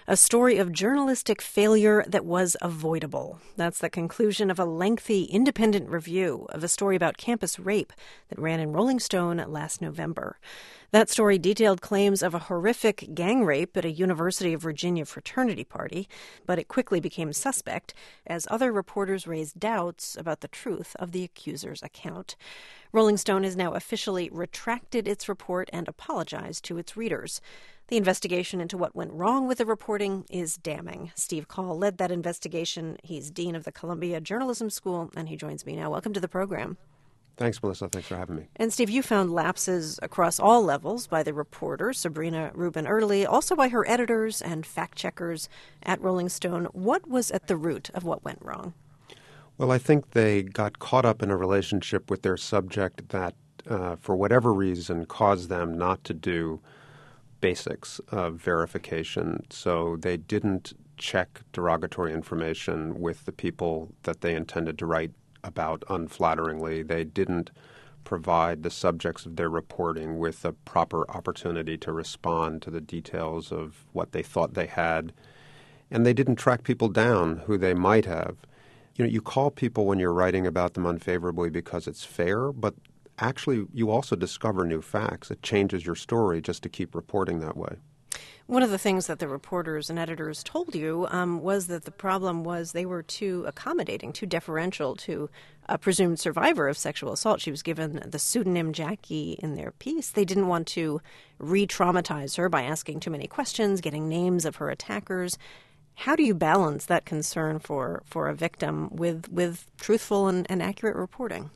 A story of journalistic failure that was avoidable. That's the conclusion of a lengthy independent review of a story about campus rape that ran in Rolling Stone last November. That story detailed claims of a horrific gang rape at a University of Virginia fraternity party, but it quickly became suspect as other reporters raised doubts about the truth of the accuser's account. Rolling Stone has now officially retracted its report and apologized to its readers. The investigation into what went wrong with the reporting is damning. Steve Coll led that investigation. He's dean of the Columbia Journalism School, and he joins me now. Welcome to the program. Thanks, Melissa. Thanks for having me. And Steve, you found lapses across all levels by the reporter, Sabrina Rubin Early, also by her editors and fact-checkers at Rolling Stone. What was at the root of what went wrong? Well, I think they got caught up in a relationship with their subject that, for whatever reason, caused them not to do basics of verification. So they didn't check derogatory information with the people that they intended to write about unflatteringly. They didn't provide the subjects of their reporting with a proper opportunity to respond to the details of what they thought they had. And they didn't track people down who they might have. You know, you call people when you're writing about them unfavorably because it's fair, but actually you also discover new facts. It changes your story just to keep reporting that way. One of the things that the reporters and editors told you was that the problem was they were too accommodating, too deferential to a presumed survivor of sexual assault. She was given the pseudonym Jackie in their piece. They didn't want to re-traumatize her by asking too many questions, getting names of her attackers. How do you balance that concern for a victim with truthful and accurate reporting?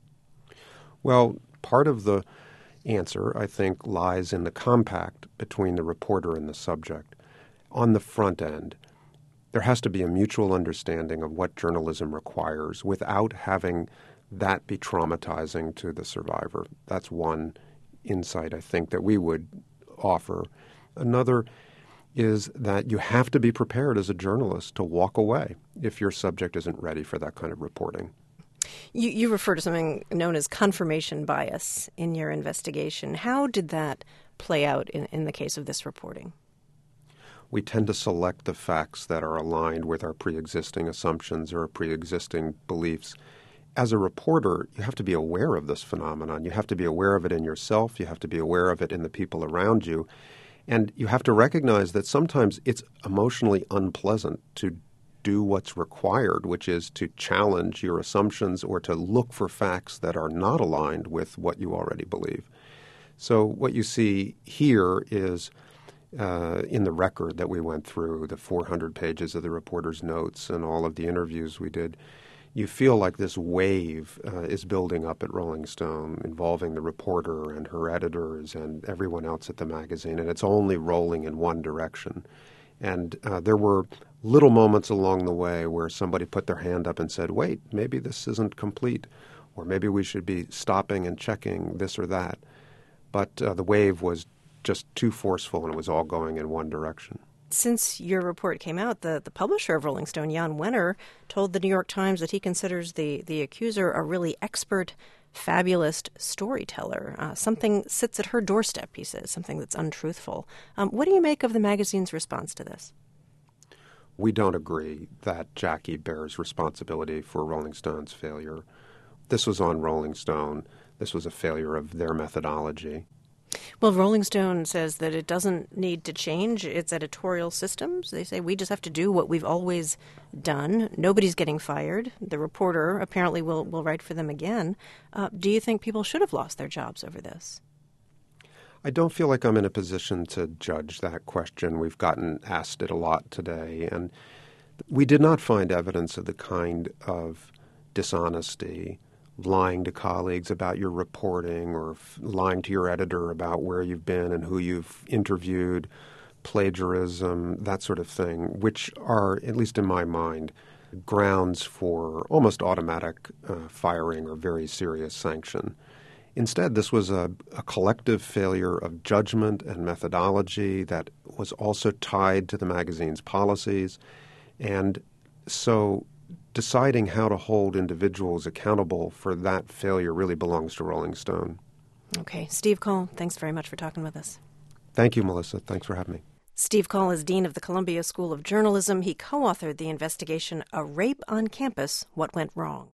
Well, part of the answer, I think, lies in the compact between the reporter and the subject. On the front end, there has to be a mutual understanding of what journalism requires without having that be traumatizing to the survivor. That's one insight, I think, that we would offer. Another is that you have to be prepared as a journalist to walk away if your subject isn't ready for that kind of reporting. You refer to something known as confirmation bias in your investigation. How did that play out in the case of this reporting? We tend to select the facts that are aligned with our pre-existing assumptions or pre-existing beliefs. As a reporter, you have to be aware of this phenomenon. You have to be aware of it in yourself. You have to be aware of it in the people around you. And you have to recognize that sometimes it's emotionally unpleasant to do what's required, which is to challenge your assumptions or to look for facts that are not aligned with what you already believe. So what you see here is in the record that we went through, the 400 pages of the reporter's notes and all of the interviews we did, you feel like this wave is building up at Rolling Stone involving the reporter and her editors and everyone else at the magazine, and it's only rolling in one direction. And there were little moments along the way where somebody put their hand up and said, wait, maybe this isn't complete, or maybe we should be stopping and checking this or that. But the wave was just too forceful, and it was all going in one direction. Since your report came out, the publisher of Rolling Stone, Jan Wenner, told the New York Times that he considers the accuser a really expert, fabulous storyteller. Something sits at her doorstep, he says, something that's untruthful. What do you make of the magazine's response to this? We don't agree that Jackie bears responsibility for Rolling Stone's failure. This was on Rolling Stone. This was a failure of their methodology. Well, Rolling Stone says that it doesn't need to change its editorial systems. They say we just have to do what we've always done. Nobody's getting fired. The reporter apparently will write for them again. Do you think people should have lost their jobs over this? I don't feel like I'm in a position to judge that question. We've gotten asked it a lot today, and we did not find evidence of the kind of dishonesty, lying to colleagues about your reporting or lying to your editor about where you've been and who you've interviewed, plagiarism, that sort of thing, which are, at least in my mind, grounds for almost automatic firing or very serious sanction. Instead, this was a collective failure of judgment and methodology that was also tied to the magazine's policies. And so deciding how to hold individuals accountable for that failure really belongs to Rolling Stone. Okay. Steve Coll, thanks very much for talking with us. Thank you, Melissa. Thanks for having me. Steve Coll is dean of the Columbia School of Journalism. He co-authored the investigation, A Rape on Campus, What Went Wrong?